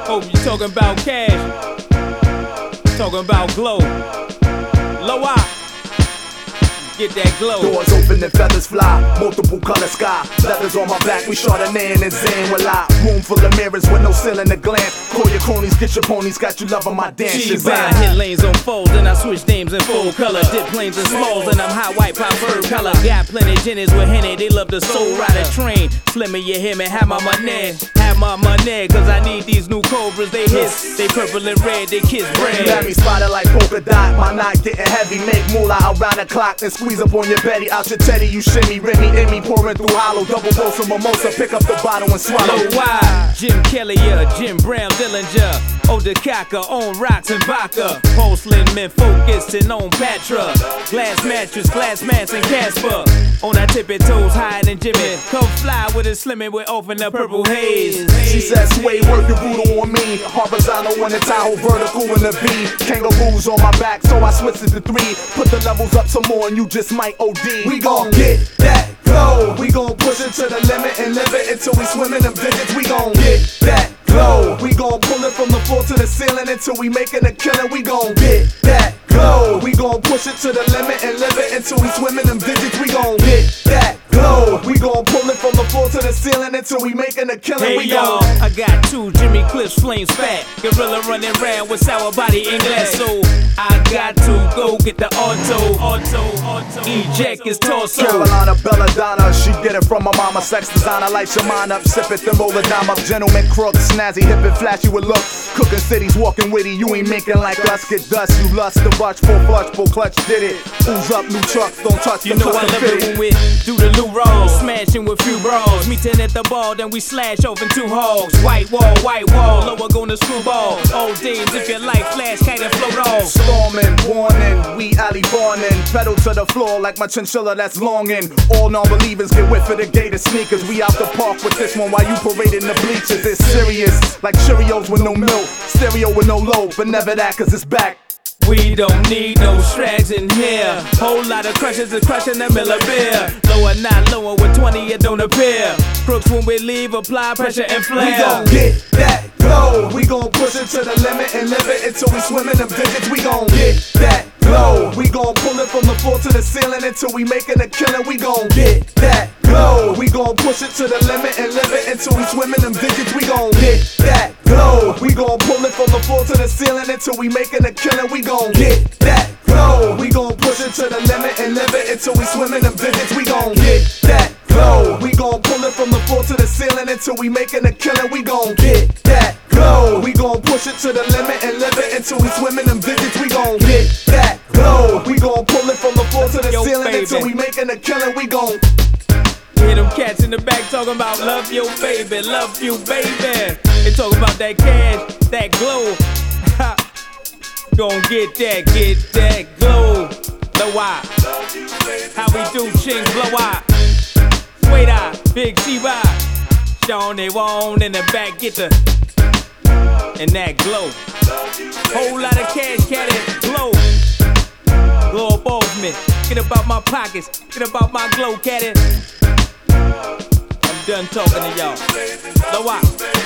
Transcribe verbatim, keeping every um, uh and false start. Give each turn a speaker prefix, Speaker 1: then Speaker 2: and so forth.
Speaker 1: Hope you talking about cash, talking about glow. Low I get that glow.
Speaker 2: Doors open and feathers fly, multiple color sky. Leathers on my back, we Chardonnay and Zen will lie. Room full of mirrors with no ceiling to glance. Call your cronies, get your ponies, got you loving my dance.
Speaker 1: She's buying hit lanes on folds, and I switch names in full color. Dip planes and smalls, and I'm hot white, pop bird color. Got plenty Jennies with Henny, they love the soul rider train. Slimmy, you hear me, have my money, have my money, cause I need these new cobras, they hiss. They purple and red, they kiss bread.
Speaker 2: Got me spotted like polka dot, my knot getting heavy. Make moolah around the clock, then squeeze up on your Betty. Out your teddy, you shimmy, rimmy, in me, pouring through hollow. Double dose of mimosa, pick up the bottle and swallow.
Speaker 1: Low wide, Jim Kellier, Jim Brown, Dillinger, Oda Kaka, on rocks and vodka. Porcelain men focusing on Patra. Glass mattress, glass mats and Casper. On our tippy toes, higher than Jimmy. Come fly with a slimming, we're off in the purple haze.
Speaker 2: She said, sway, work your voodoo on me. Horizontal in the Tahoe, vertical in the V. Kangaroos on my back, so I switched it to three. Put the levels up some more and you just might O D. We gon' get that glow. We gon' push it to the limit and live it until we swim in them digits. We gon' get that glow. We gon' pull it from the floor to the ceiling until we making a killing. We gon' get that glow. We gon' push it to the limit and live it until we swim in them digits. We gon' get that glow. We gon' pull it from the floor to the ceiling until we making a killing.
Speaker 1: Hey
Speaker 2: we
Speaker 1: y'all,
Speaker 2: gon'
Speaker 1: I got two Jimmy Cliffs flames fat. Gorilla running round with sour body English. So I got to go get the auto, auto, auto. Eject his torso.
Speaker 2: Carolina Belladonna, she get it from my mama. Sex designer, light your mind up, sip it, then roll it down. My gentleman crook, snazzy, hip and flashy with looks. Cooking cities, walking witty, you ain't making like us. Get dust, you lust, the rush, full flush, full clutch, did it. Ooze up, new trucks, don't touch the
Speaker 1: You know I love it when we do the Lou Rolls, smashing with few bras. Meeting at the ball, then we slash off in two hogs. White wall, white wall, lower gonna screwball. Old dames, if you like, flash, kite and float off.
Speaker 2: Storming, warning, we alley barning. Pedal to the floor like my chinchilla that's longing. All non-believers get whipped for the gator sneakers. We out the park with this one while you parading the bleachers. It's serious, like Cheerios with no milk. Stereo with no low, but never that cause it's back.
Speaker 1: We don't need no strags in here. Whole lot of crushes is crushing the Miller beer. Lower, not lower, with twenty it don't appear. Crooks when we leave, apply pressure and flare.
Speaker 2: We gon' get that glow. We gon' push it to the limit and live it until we swim in them digits. We gon' get that glow. We gon' pull it from the floor to the ceiling until we making a killing. We gon' get that glow. We gon' push it to the limit and live it until we swim in them digits. We gon' get that glow. We gon' pull it from the floor to the ceiling until we making a killing. We gon' get that glow. We gon' push it to the limit and live it until we swim in them digits. We gon' get that glow. We gon' pull it from the floor to the ceiling until we making a killing. We gon' get that glow. We gon' push it to the limit and live it until we swim in them digits. We gon' get that glow. We gon' pull it from the floor to the
Speaker 1: Yo,
Speaker 2: ceiling
Speaker 1: baby.
Speaker 2: until we making a killing. We gon'
Speaker 1: Hear them cats in the back talking about love you, baby, love you, baby. They talking about that cash, that glow. Gon' get that, get that glow. Low eye. How we do, ching, blow eye. Sweet eye, big T-Y. Sean, they want in the back, get the. And that glow. Whole lot of cash, cat and glow. Glow up off me. Get about my pockets, get about my glow, cat. I'm done talking to y'all. Low eye.